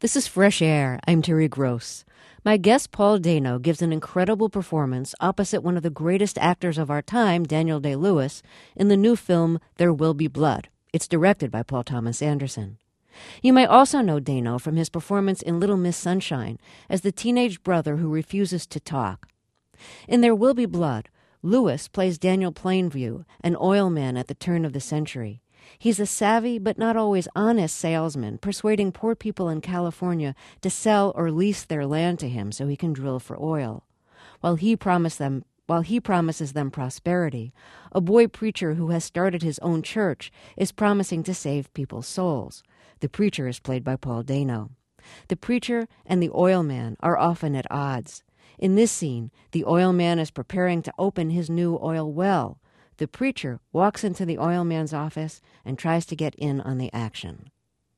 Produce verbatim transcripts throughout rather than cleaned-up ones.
This is Fresh Air. I'm Terry Gross. My guest, Paul Dano, gives an incredible performance opposite one of the greatest actors of our time, Daniel Day-Lewis, in the new film There Will Be Blood. It's directed by Paul Thomas Anderson. You may also know Dano from his performance in Little Miss Sunshine as the teenage brother who refuses to talk. In There Will Be Blood, Lewis plays Daniel Plainview, an oil man at the turn of the century. He's a savvy but not always honest salesman, persuading poor people in California to sell or lease their land to him so he can drill for oil. While he promised them, while he promises them prosperity, a boy preacher who has started his own church is promising to save people's souls. The preacher is played by Paul Dano. The preacher and the oil man are often at odds. In this scene, the oil man is preparing to open his new oil well. The preacher walks into the oil man's office and tries to get in on the action.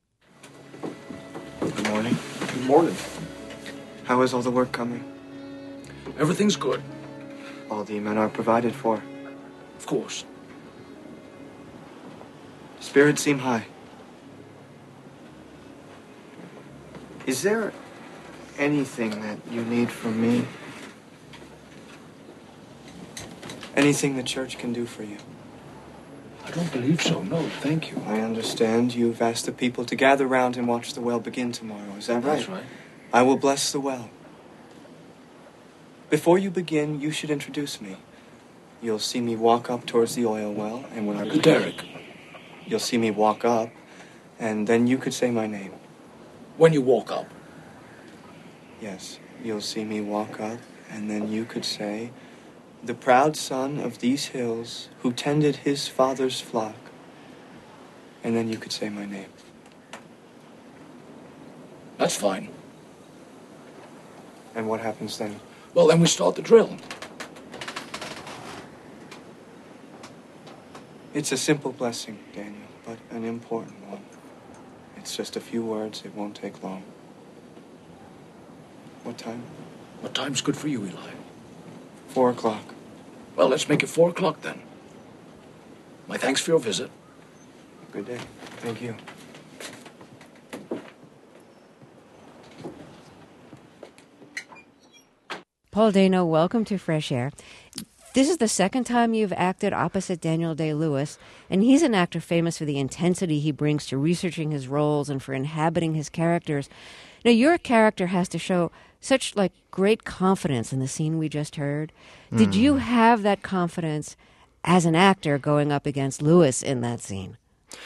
Good morning. Good morning. How is all the work coming? Everything's good. All the men are provided for. Of course. Spirits seem high. Is there anything that you need from me? Anything the church can do for you? I don't believe so. No, thank you. I understand you've asked the people to gather round and watch the well begin tomorrow. Is that right? That's right. I will bless the well. Before you begin, you should introduce me. You'll see me walk up towards the oil well, and when I begin, Derek. You'll see me walk up, and then you could say my name. When you walk up. Yes, you'll see me walk up, and then you could say, "The proud son of these hills who tended his father's flock." And then you could say my name. That's fine. And what happens then? Well, then we start the drill. It's a simple blessing, Daniel, but an important one. It's just a few words. It won't take long. What time? What time's good for you, Eli? Four o'clock. Well, let's make it four o'clock then. My thanks for your visit. Good day. Thank you. Paul Dano, welcome to Fresh Air. This is the second time you've acted opposite Daniel Day-Lewis, and he's an actor famous for the intensity he brings to researching his roles and for inhabiting his characters. Now, your character has to show such, like, great confidence in the scene we just heard. Did mm. you have that confidence as an actor going up against Lewis in that scene?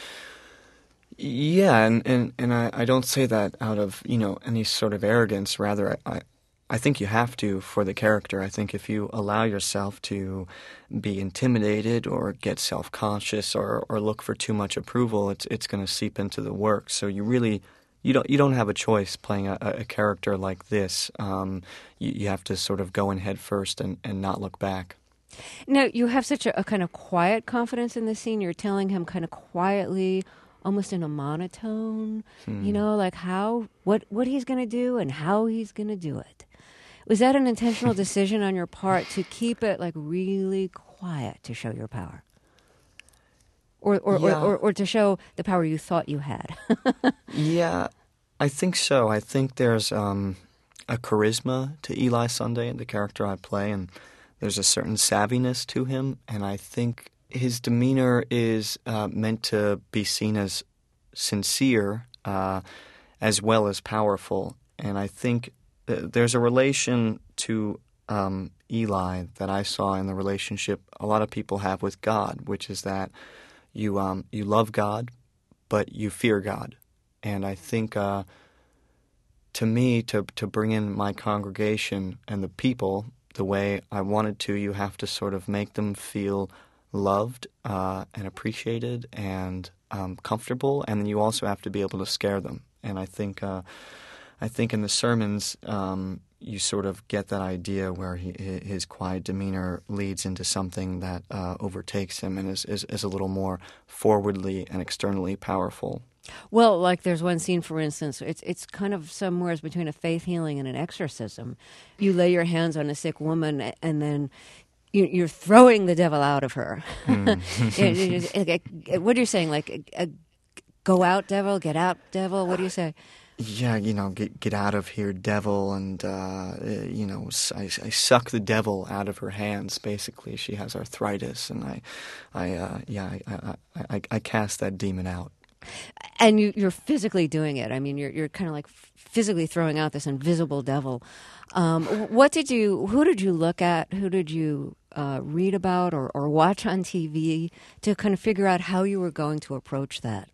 Yeah, and, and, and I, I don't say that out of, you know, any sort of arrogance. Rather, I, I, I think you have to for the character. I think if you allow yourself to be intimidated or get self-conscious or, or look for too much approval, it's it's going to seep into the work. So you really... You don't. You don't have a choice playing a, a character like this. Um, you, you have to sort of go in head first and, and not look back. Now, you have such a, a kind of quiet confidence in the scene. You're telling him kind of quietly, almost in a monotone, hmm. you know, like how what what he's going to do and how he's going to do it. Was that an intentional decision on your part to keep it like really quiet to show your power? Or or, yeah. or, or or to show the power you thought you had? Yeah, I think so. I think there's um, a charisma to Eli Sunday, the character I play, and there's a certain savviness to him. And I think his demeanor is uh, meant to be seen as sincere uh, as well as powerful. And I think th- there's a relation to um, Eli that I saw in the relationship a lot of people have with God, which is that You um you love God, but you fear God, and I think uh, to me to to bring in my congregation and the people the way I wanted to, you have to sort of make them feel loved uh, and appreciated and um, comfortable, and then you also have to be able to scare them. And I think uh, I think in the sermons um, you sort of get that idea where he, his quiet demeanor leads into something that uh, overtakes him and is, is, is a little more forwardly and externally powerful. Well, like there's one scene, for instance, it's it's kind of somewhere between a faith healing and an exorcism. You lay your hands on a sick woman and then you, you're throwing the devil out of her. Mm. What are you saying? Like, uh, go out, devil, get out, devil? What do you say? yeah, you know, get get out of here, devil, and uh, you know, I, I suck the devil out of her hands. Basically, she has arthritis, and I, I, uh, yeah, I, I, I, I cast that demon out. And you, you're physically doing it. I mean, you're you're kind of like physically throwing out this invisible devil. Um, what did you? Who did you look at? Who did you uh, read about or, or watch on T V to kind of figure out how you were going to approach that?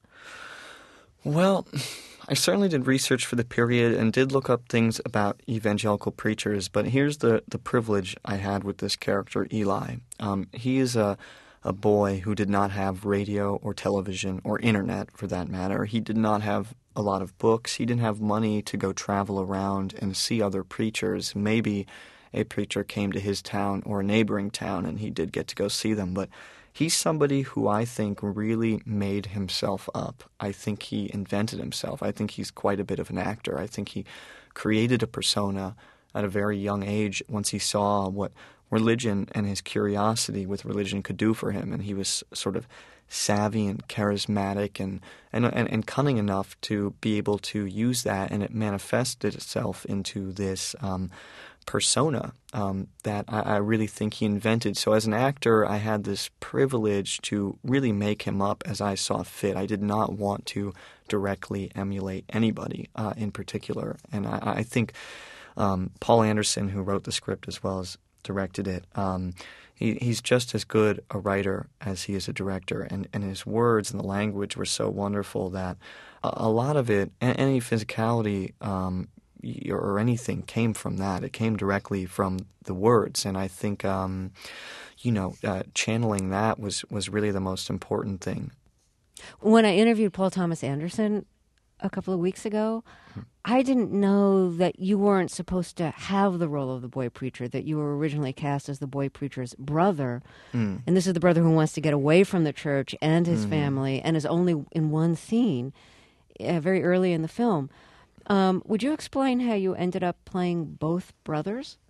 Well, I certainly did research for the period and did look up things about evangelical preachers. But here's the the privilege I had with this character, Eli. Um, he is a a boy who did not have radio or television or internet, for that matter. He did not have a lot of books. He didn't have money to go travel around and see other preachers. Maybe a preacher came to his town or a neighboring town and he did get to go see them. But he's somebody who I think really made himself up. I think he invented himself. I think he's quite a bit of an actor. I think he created a persona at a very young age once he saw what religion and his curiosity with religion could do for him. And he was sort of savvy and charismatic and, and, and, and cunning enough to be able to use that, and it manifested itself into this um, persona um, that I, I really think he invented. So as an actor, I had this privilege to really make him up as I saw fit. I did not want to directly emulate anybody uh, in particular. And I, I think um, Paul Anderson, who wrote the script as well as directed it, um, he, he's just as good a writer as he is a director, and, and his words and the language were so wonderful that a, a lot of it, any physicality um, or anything came from that. It came directly from the words, and I think, um, you know, uh, channeling that was, was really the most important thing. When I interviewed Paul Thomas Anderson a couple of weeks ago, I didn't know that you weren't supposed to have the role of the boy preacher, that you were originally cast as the boy preacher's brother. Mm. And this is the brother who wants to get away from the church and his mm. family and is only in one scene uh, very early in the film. Um, would you explain how you ended up playing both brothers?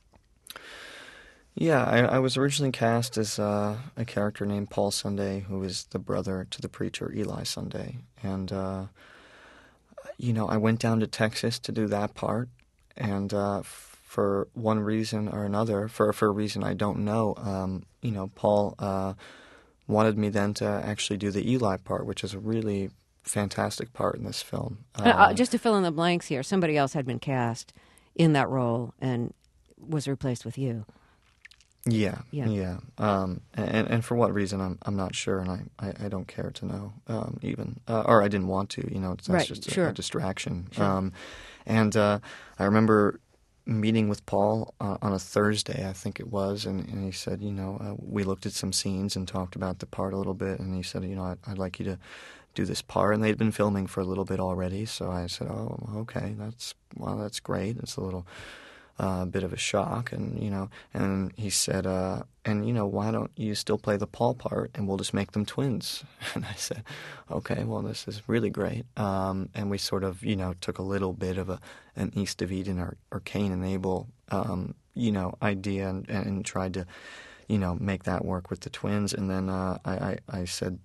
Yeah, I, I was originally cast as uh, a character named Paul Sunday, who is the brother to the preacher Eli Sunday. And uh You know, I went down to Texas to do that part, and uh, f- for one reason or another, for for a reason I don't know, um, you know, Paul uh, wanted me then to actually do the Eli part, which is a really fantastic part in this film. Uh, uh, just to fill in the blanks here, somebody else had been cast in that role and was replaced with you. Yeah, yeah, yeah. Um, and and for what reason, I'm I'm not sure, and I, I, I don't care to know um, even, uh, or I didn't want to. You know, it's, that's right, just a, sure. a distraction. Sure. Um, and uh, I remember meeting with Paul uh, on a Thursday, I think it was, and, and he said, you know, uh, we looked at some scenes and talked about the part a little bit, and he said, you know, I'd, I'd like you to do this part, and they'd been filming for a little bit already, so I said, oh, okay, that's well, that's great. It's a little. A uh, bit of a shock, and you know, and he said, uh, and you know, why don't you still play the Paul part, and we'll just make them twins? And I said, okay, well, this is really great. Um, and we sort of, you know, took a little bit of a an East of Eden or, or Cain and Abel, um, you know, idea, and, and tried to, you know, make that work with the twins. And then uh, I, I, I said,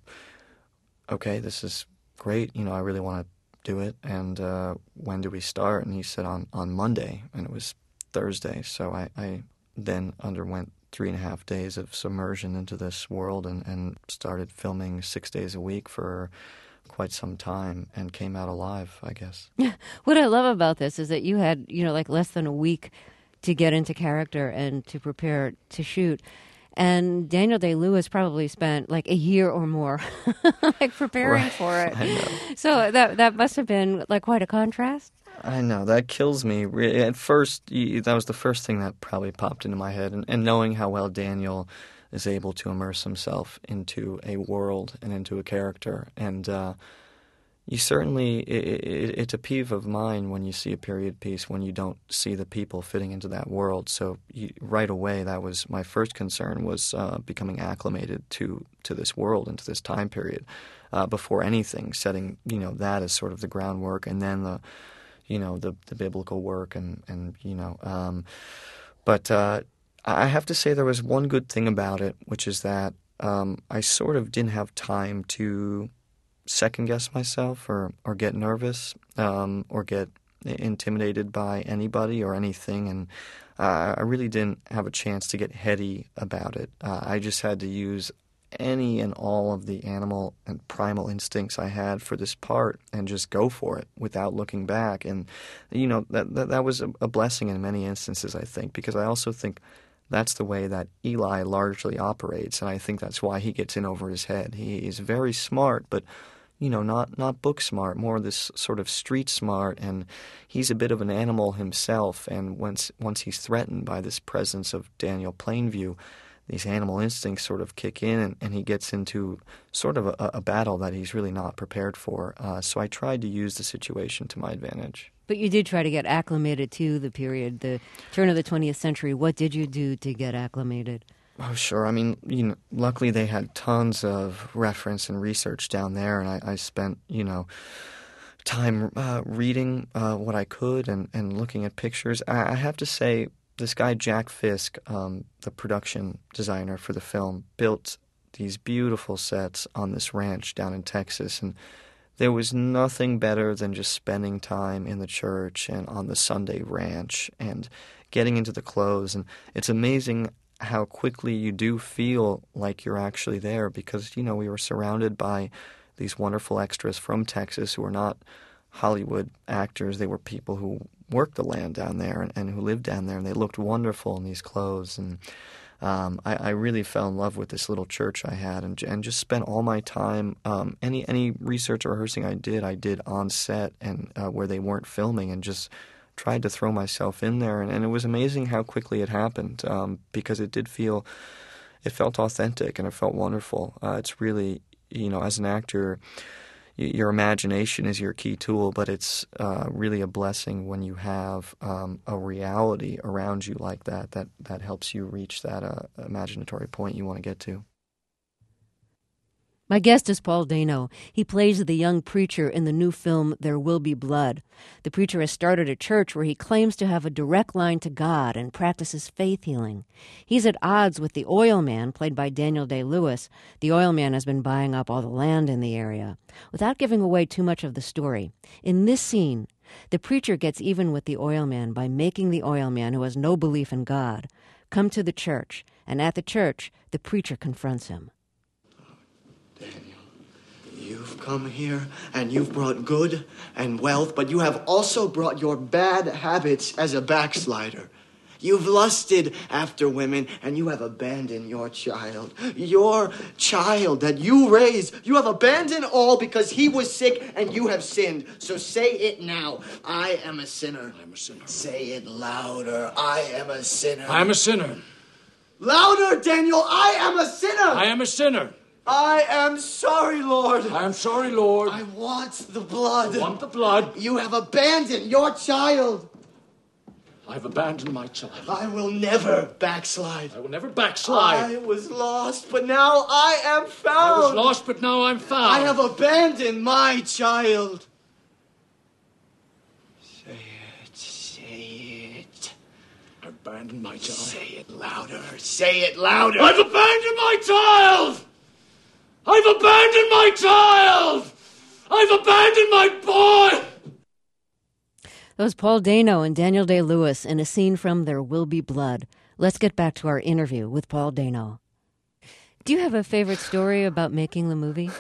okay, this is great. You know, I really want to do it. And uh, when do we start? And he said on on Monday, and it was Thursday, so I, I then underwent three and a half days of submersion into this world and, and started filming six days a week for quite some time and came out alive, I guess. What I love about this is that you had, you know, like less than a week to get into character and to prepare to shoot. And Daniel Day-Lewis probably spent like a year or more like preparing right. for it. I know. So that that must have been like quite a contrast. I know, that kills me. At first, that was the first thing that probably popped into my head. And, and knowing how well Daniel is able to immerse himself into a world and into a character. And uh, you certainly, it, it, it's a peeve of mine when you see a period piece when you don't see the people fitting into that world. So you, right away, that was my first concern, was uh, becoming acclimated to, to this world and to this time period uh, before anything, setting, you know, that as sort of the groundwork, and then the you know, the, the biblical work and, and you know. Um, but uh, I have to say there was one good thing about it, which is that um, I sort of didn't have time to second-guess myself or, or get nervous. um, or get intimidated by anybody or anything, and uh, I really didn't have a chance to get heady about it. Uh, I just had to use any and all of the animal and primal instincts I had for this part and just go for it without looking back. And, you know, that that, that was a, a blessing in many instances, I think, because I also think that's the way that Eli largely operates, and I think that's why he gets in over his head. He is very smart, but, you know, not, not book smart, more this sort of street smart, and he's a bit of an animal himself, and once once he's threatened by this presence of Daniel Plainview, these animal instincts sort of kick in, and, and he gets into sort of a, a battle that he's really not prepared for. Uh, so I tried to use the situation to my advantage. But you did try to get acclimated to the period, the turn of the twentieth century. What did you do to get acclimated? Oh, sure. I mean, you know, luckily they had tons of reference and research down there, and I, I spent, you know, time uh, reading uh, what I could and, and looking at pictures. I, I have to say, this guy Jack Fisk, um, the production designer for the film, built these beautiful sets on this ranch down in Texas, and there was nothing better than just spending time in the church and on the Sunday ranch and getting into the clothes. And it's amazing how quickly you do feel like you're actually there because, you know, we were surrounded by these wonderful extras from Texas who are not Hollywood actors. They were people who worked the land down there and, and who lived down there, and they looked wonderful in these clothes. And um, I, I really fell in love with this little church I had, and, and just spent all my time. Um, any any research or rehearsing I did, I did on set and uh, where they weren't filming, and just tried to throw myself in there. And, and it was amazing how quickly it happened um, because it did feel, it felt authentic and it felt wonderful. Uh, it's really, you know, as an actor, your imagination is your key tool, but it's uh, really a blessing when you have um, a reality around you like that, that, that helps you reach that uh, imaginatory point you want to get to. My guest is Paul Dano. He plays the young preacher in the new film There Will Be Blood. The preacher has started a church where he claims to have a direct line to God and practices faith healing. He's at odds with the oil man, played by Daniel Day-Lewis. The oil man has been buying up all the land in the area. Without giving away too much of the story, in this scene, the preacher gets even with the oil man by making the oil man, who has no belief in God, come to the church, and at the church, the preacher confronts him. Daniel, you've come here and you've brought good and wealth, but you have also brought your bad habits as a backslider. You've lusted after women and you have abandoned your child. Your child that you raised, you have abandoned all because he was sick and you have sinned. So say it now. I am a sinner. I'm a sinner. Say it louder. I am a sinner. I am a sinner. Louder, Daniel. I am a sinner. I am a sinner. I am sorry, Lord. I am sorry, Lord. I want the blood. I want the blood. You have abandoned your child. I've abandoned my child. I will never backslide. I will never backslide. I was lost, but now I am found. I was lost, but now I'm found. I have abandoned my child. Say it, say it. I've abandoned my child. Say it louder, say it louder. I've abandoned my child! I've abandoned my child! I've abandoned my boy! That was Paul Dano and Daniel Day-Lewis in a scene from There Will Be Blood. Let's get back to our interview with Paul Dano. Do you have a favorite story about making the movie?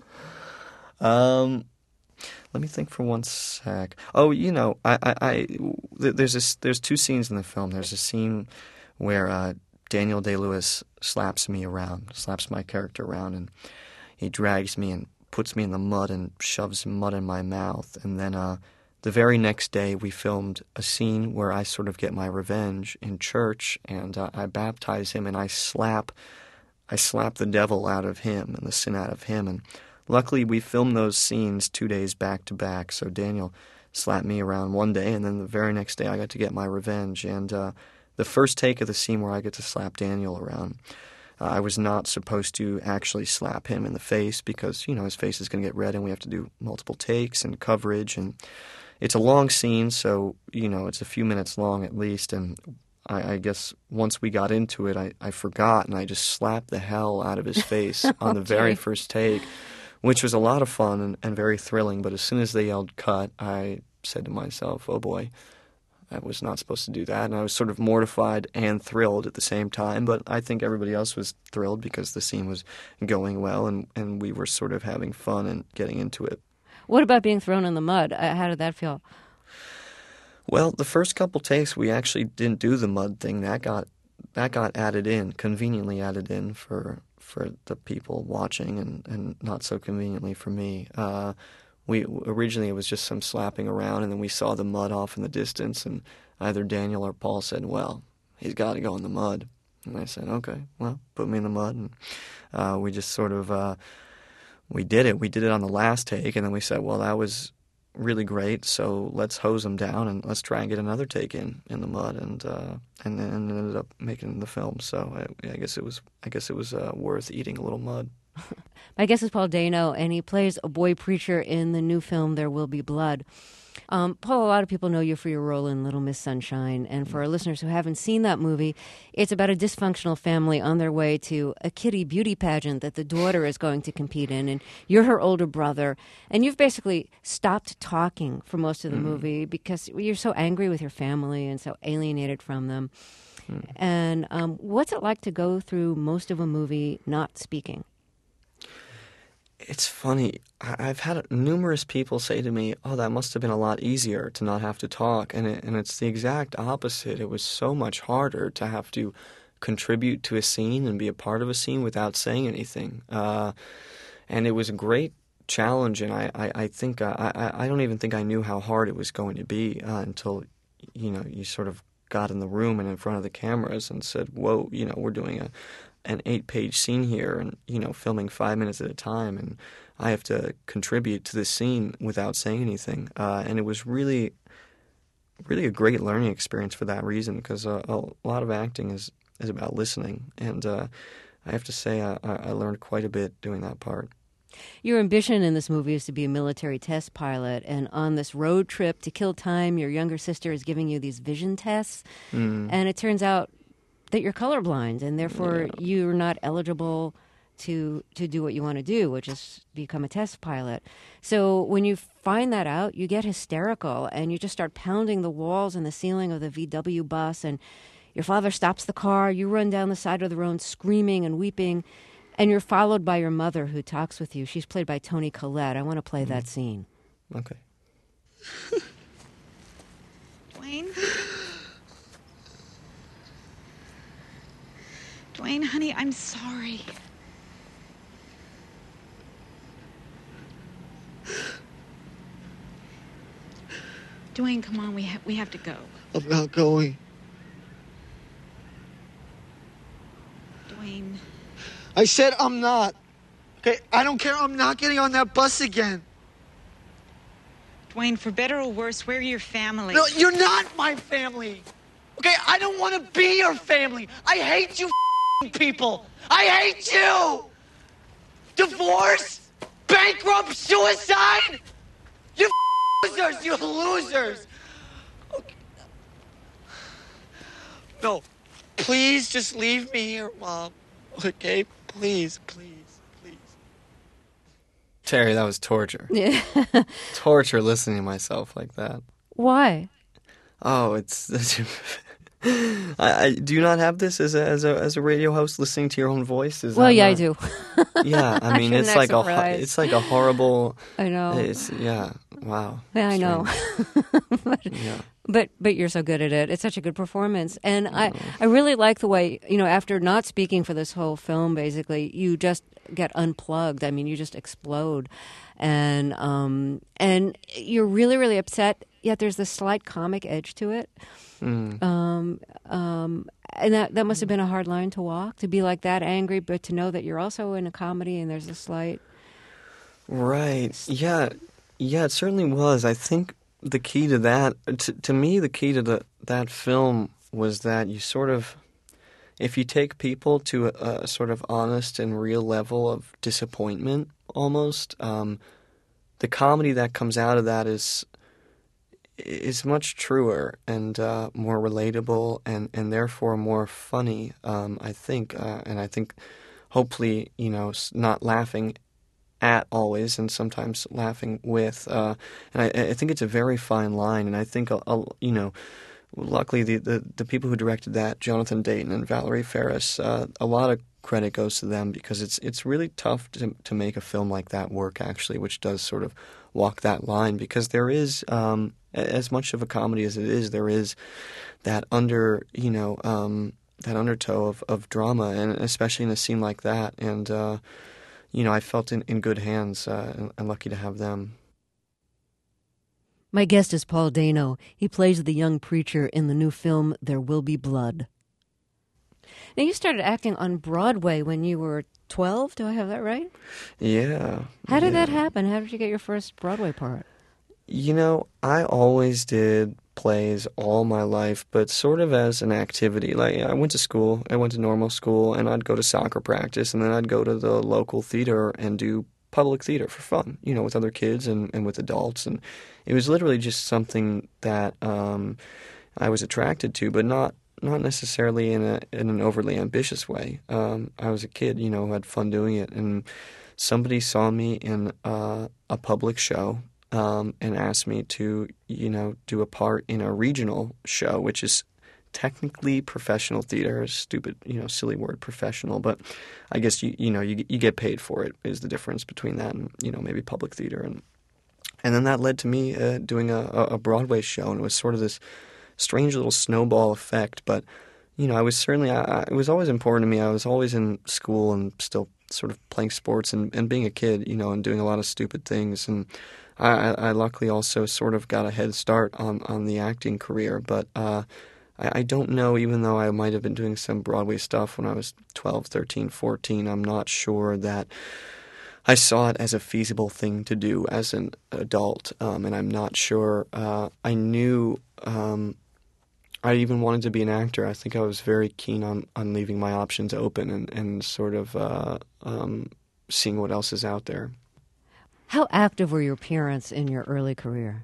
Um, let me think for one sec. Oh, you know, I, I, I there's this, there's two scenes in the film. There's a scene where uh, Daniel Day-Lewis slaps me around, slaps my character around, and he drags me and puts me in the mud and shoves mud in my mouth. And then uh, the very next day we filmed a scene where I sort of get my revenge in church, and uh, I baptize him and I slap, I slap the devil out of him and the sin out of him. And luckily we filmed those scenes two days back to back, so Daniel slapped me around one day, and then the very next day I got to get my revenge. And uh, the first take of the scene where I get to slap Daniel around, uh, I was not supposed to actually slap him in the face because, you know, his face is going to get red and we have to do multiple takes and coverage. And it's a long scene, so, you know, it's a few minutes long at least. And I, I guess once we got into it, I, I forgot and I just slapped the hell out of his face on the very first take, which was a lot of fun and, and very thrilling. But as soon as they yelled cut, I said to myself, oh boy, I was not supposed to do that. And I was sort of mortified and thrilled at the same time. But I think everybody else was thrilled because the scene was going well and, and we were sort of having fun and getting into it. What about being thrown in the mud? Uh, How did that feel? Well, the first couple takes, we actually didn't do the mud thing. That got that got added in, conveniently added in for for the people watching and, and not so conveniently for me. Uh, we originally, it was just some slapping around, and then we saw the mud off in the distance, and either Daniel or Paul said, well, he's got to go in the mud. And I said, okay, well, put me in the mud. And uh, we just sort of, uh, we did it. We did it on the last take, and then we said, well, that was really great, so let's hose them down and let's try and get another take in in the mud, and uh, and then ended up making the film. So I, I guess it was I guess it was uh, worth eating a little mud. My guest is Paul Dano, and he plays a boy preacher in the new film There Will Be Blood. Um, Paul, a lot of people know you for your role in Little Miss Sunshine, and for our listeners who haven't seen that movie, it's about a dysfunctional family on their way to a kiddie beauty pageant that the daughter is going to compete in, and you're her older brother, and you've basically stopped talking for most of the mm. movie because you're so angry with your family and so alienated from them. Mm. And um, what's it like to go through most of a movie not speaking? It's funny. I've had numerous people say to me, oh, that must have been a lot easier to not have to talk. And it, and it's the exact opposite. It was so much harder to have to contribute to a scene and be a part of a scene without saying anything. Uh, and it was a great challenge. And I, I, I think, uh, I, I don't even think I knew how hard it was going to be uh, until, you know, you sort of got in the room and in front of the cameras and said, whoa, you know, we're doing a an eight-page scene here and, you know, filming five minutes at a time, and I have to contribute to this scene without saying anything. Uh, and it was really, really a great learning experience for that reason, because uh, a lot of acting is, is about listening. And uh, I have to say I, I learned quite a bit doing that part. Your ambition in this movie is to be a military test pilot, and on this road trip to kill time, your younger sister is giving you these vision tests, mm. and it turns out that you're colorblind, and therefore yeah. you're not eligible to to do what you want to do, which is become a test pilot. So when you find that out, you get hysterical, and you just start pounding the walls and the ceiling of the V W bus, and your father stops the car, you run down the side of the road screaming and weeping, and you're followed by your mother who talks with you. She's played by Toni Collette. I want to play mm. that scene. Okay. Dwayne? Dwayne, honey, I'm sorry. Dwayne, come on, we ha- we have to go. I'm not going. Dwayne. I said I'm not. Okay, I don't care. I'm not getting on that bus again. Dwayne, for better or worse, we're your family. No, you're not my family. Okay, I don't want to be your family. I hate you people. I hate you. Divorce, bankrupt, suicide. You losers, you losers. Okay. No, please just leave me here, Mom. Okay, please, please, please. Terry, that was torture. Yeah. Torture listening to myself like that. Why? Oh, it's... I, I do you not have this as a as a as a radio host, listening to your own voice? Is well, yeah, not, I do. Yeah, I mean, it's like a it's like a horrible. I know. It's yeah. Wow. Yeah, I know. but, yeah. but but you're so good at it. It's such a good performance, and I I, I really like the way, you know, after not speaking for this whole film, basically, you just get unplugged. I mean, you just explode, and um and you're really really upset. Yet there's this slight comic edge to it. Mm. Um, um, and that, that must have been a hard line to walk, to be like that angry, but to know that you're also in a comedy and there's a slight... Right. Yeah. Yeah, it certainly was. I think the key to that, to, to me, the key to the, that film was that you sort of, if you take people to a, a sort of honest and real level of disappointment almost, um, the comedy that comes out of that is... is much truer and uh, more relatable and, and therefore more funny, um, I think. Uh, and I think hopefully, you know, not laughing at always, and sometimes laughing with. Uh, and I, I think it's a very fine line, and I think, I'll, I'll, you know, luckily the, the, the people who directed that, Jonathan Dayton and Valerie Faris, uh, a lot of credit goes to them, because it's it's really tough to to make a film like that work, actually, which does sort of walk that line, because there is, um, as much of a comedy as it is, there is that under, you know, um, that undertow of, of drama, and especially in a scene like that. And, uh, you know, I felt in, in good hands, uh, and, and lucky to have them. My guest is Paul Dano. He plays the young preacher in the new film There Will Be Blood. Now, you started acting on Broadway when you were twelve. Do I have that right? Yeah. How did yeah. that happen? How did you get your first Broadway part? You know, I always did plays all my life, but sort of as an activity. Like, I went to school, I went to normal school, and I'd go to soccer practice, and then I'd go to the local theater and do public theater for fun, you know, with other kids and, and with adults. And it was literally just something that um, I was attracted to, but not not necessarily in a in an overly ambitious way. Um, I was a kid, you know, who had fun doing it, and somebody saw me in uh, a public show um, and asked me to, you know, do a part in a regional show, which is technically professional theater. A stupid, you know, silly word, professional, but I guess you you know you you get paid for it is the difference between that and, you know, maybe public theater. And and then that led to me uh, doing a, a Broadway show, and it was sort of this strange little snowball effect. But, you know, I was certainly, I, it was always important to me. I was always in school and still sort of playing sports and, and being a kid, you know, and doing a lot of stupid things. And I, I luckily also sort of got a head start on, on the acting career. But uh, I, I don't know, even though I might have been doing some Broadway stuff when I was twelve, thirteen, fourteen, I'm not sure that I saw it as a feasible thing to do as an adult. Um, and I'm not sure uh, I knew um, I even wanted to be an actor. I think I was very keen on, on leaving my options open and, and sort of uh, um, seeing what else is out there. How active were your parents in your early career?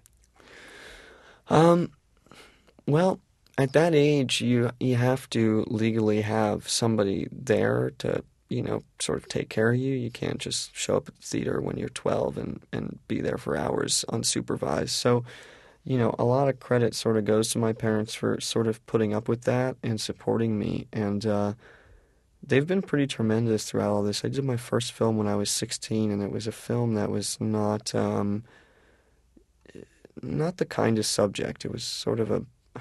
Um, well, at that age, you you have to legally have somebody there to, you know, sort of take care of you. You can't just show up at the theater when you're twelve and, and be there for hours unsupervised. So, you know, a lot of credit sort of goes to my parents for sort of putting up with that and supporting me. And uh, they've been pretty tremendous throughout all this. I did my first film when I was sixteen, and it was a film that was not um, not the kindest subject. It was sort of a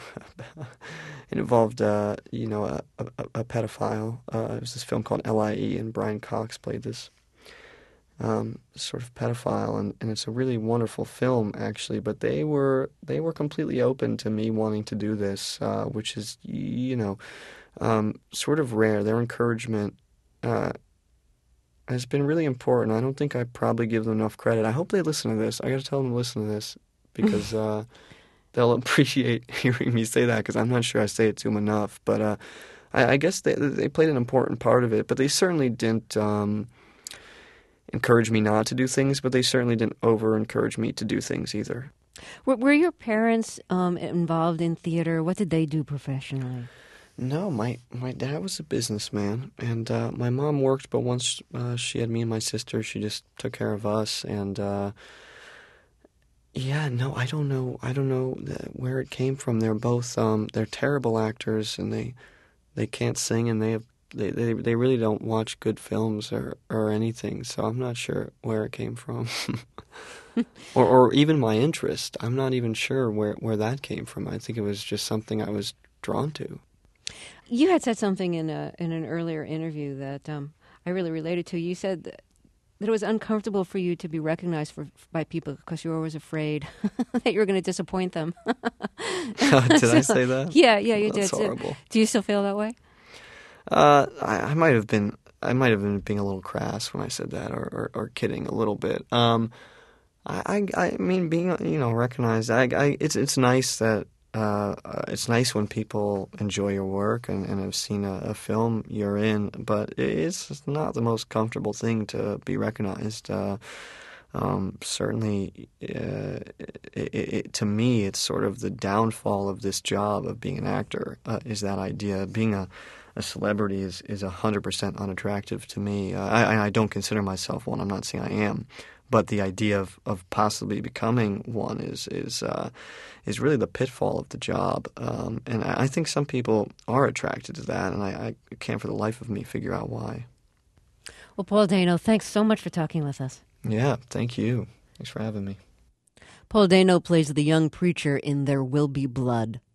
it involved, uh, you know, a, a, a pedophile. Uh, it was this film called L I E, and Brian Cox played this um, sort of pedophile, and, and it's a really wonderful film, actually. But they were they were completely open to me wanting to do this, uh, which is, you know, um, sort of rare. Their encouragement uh, has been really important. I don't think I probably give them enough credit. I hope they listen to this. I got to tell them to listen to this, because uh, they'll appreciate hearing me say that, because I'm not sure I say it to them enough. But uh, I, I guess they they played an important part of it. But they certainly didn't um, encourage me not to do things, but they certainly didn't over-encourage me to do things either. Were, were your parents um, involved in theater? What did they do professionally? No, my, my dad was a businessman, and uh, my mom worked, but once uh, she had me and my sister, she just took care of us. And uh, yeah, no, I don't know. I don't know where it came from. They're both um, they're terrible actors, and they they can't sing, and they have they, they they really don't watch good films or, or anything. So I'm not sure where it came from, or or even my interest. I'm not even sure where where that came from. I think it was just something I was drawn to. You had said something in a in an earlier interview that um, I really related to. You said that, that it was uncomfortable for you to be recognized for, by people because you were always afraid that you were going to disappoint them. Did so, I say that? Yeah, yeah, you That's did. horrible. So, do you still feel that way? Uh, I, I might have been. I might have been being a little crass when I said that, or, or, or kidding a little bit. Um, I, I, I mean, being you know recognized. I, I it's it's nice that. Uh, it's nice when people enjoy your work and, and have seen a, a film you're in, but it's not the most comfortable thing to be recognized. Uh, um, certainly, uh, it, it, to me, it's sort of the downfall of this job of being an actor, uh, is that idea. Being a, a celebrity is is one hundred percent unattractive to me. Uh, I, I don't consider myself one. I'm not saying I am. But the idea of, of possibly becoming one is is uh, is really the pitfall of the job. Um, and I, I think some people are attracted to that, and I, I can't for the life of me figure out why. Well, Paul Dano, thanks so much for talking with us. Yeah, thank you. Thanks for having me. Paul Dano plays the young preacher in There Will Be Blood.